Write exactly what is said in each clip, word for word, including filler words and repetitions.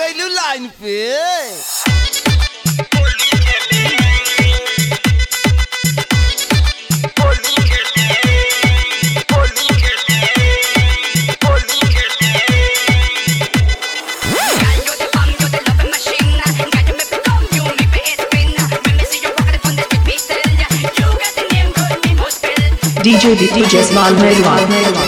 गइलू लाइन पे। D J D J Small Mehran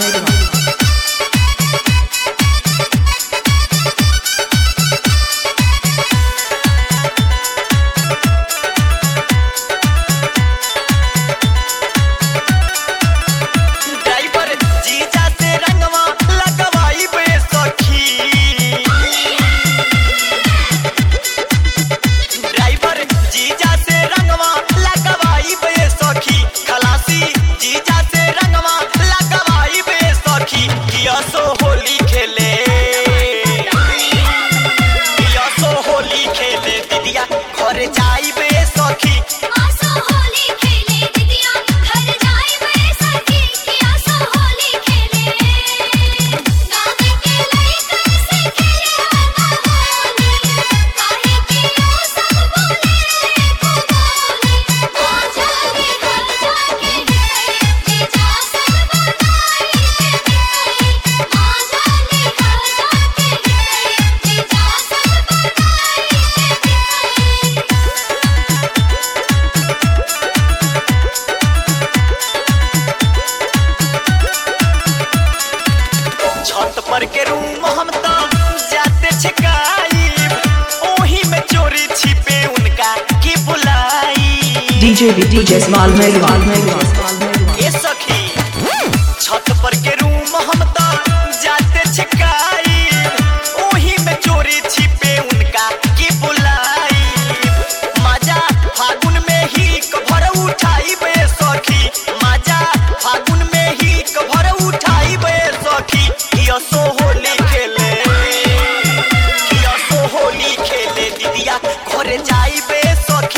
D J D J Small Mehran ये सखी छत पर के रूम हम ता जाते छकाई ओही में चोरी छिपे उनका की बुलाई मजा फागुन में ही कभर उठाई बे सखी मजा फागुन में ही कभर उठाई बे सखी किया सो होली खेले किया सो होली खेले दीदिया घर जाई बे सखी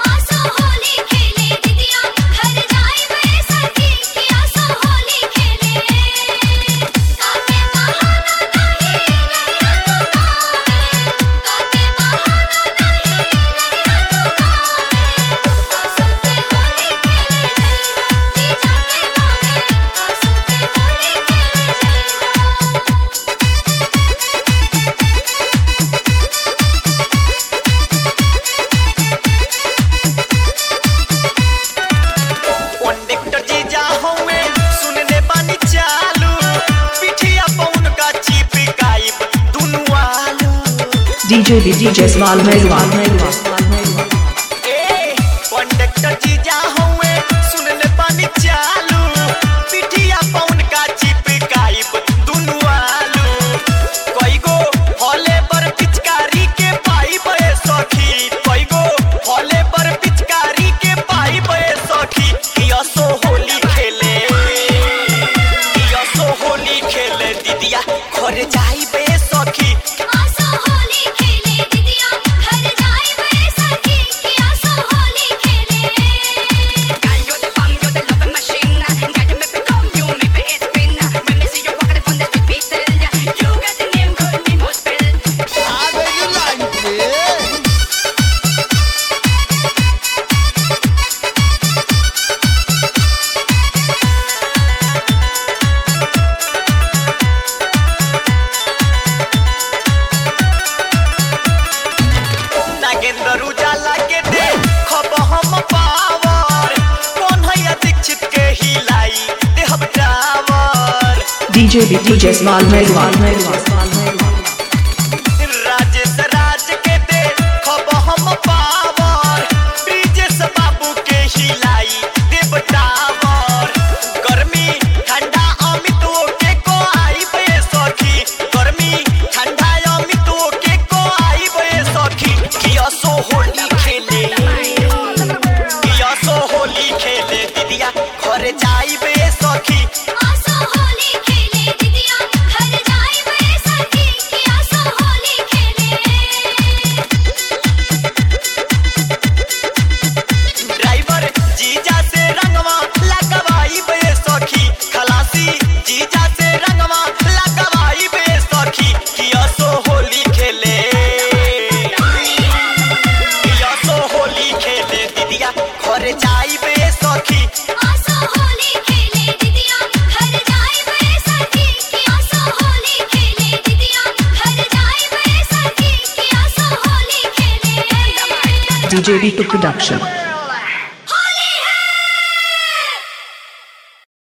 D J D J Small Mehran ए कंडक्टर जीजा हुए सुन ले पानी चालू पिठिया पौन का चिपकाइब दुनु आलू कई गो हॉले पर पिचकारी के पाइब ए सखी कई गो हॉले पर पिचकारी के पाइब ए सखी किया सो होली खेले किया सो होली खेले दीदिया घर जाई बे सखी D J D J Small Mehran Rajesh Raj के दे खब हम पावर ब्रिजेश बाबू के हिलाई देव टावर गर्मी ठंडा अमितों के को आई बे सखी गर्मी ठंडा अमितों के को आई बे सखी किया सो होली खेले किया सो होली खेले दीदिया घर जाई बे सखी होली खेले दीदिया घर जाई बे सखी। D J Bitu Production.